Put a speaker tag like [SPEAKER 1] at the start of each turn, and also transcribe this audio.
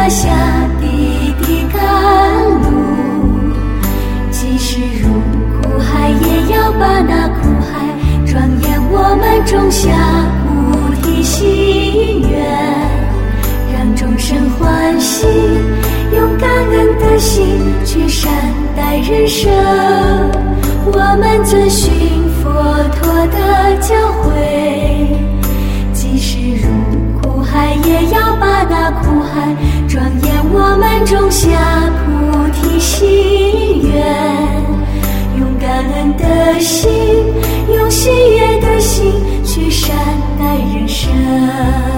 [SPEAKER 1] 踏下的甘露，即使入苦海，也要把那苦海庄严我们种下菩提心愿，让众生欢喜，用感恩的心去善待人生。我们遵循佛陀的教诲，即使入苦海，也要把那苦海庄严我们种下菩提心愿，用感恩的心，用喜悦的心去善待人生。